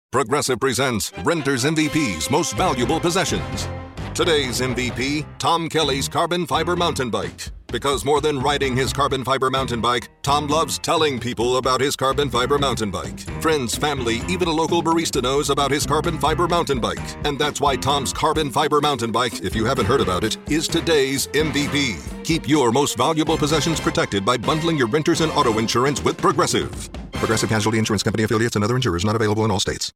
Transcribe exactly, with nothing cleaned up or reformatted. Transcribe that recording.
Progressive presents Renter's M V P's Most Valuable Possessions. Today's M V P, Tom Kelly's carbon fiber mountain bike. Because more than riding his carbon fiber mountain bike, Tom loves telling people about his carbon fiber mountain bike. Friends, family, even a local barista knows about his carbon fiber mountain bike. And that's why Tom's carbon fiber mountain bike, if you haven't heard about it, is today's M V P. Keep your most valuable possessions protected by bundling your renters and auto insurance with Progressive. Progressive Casualty Insurance Company affiliates and other insurers not available in all states.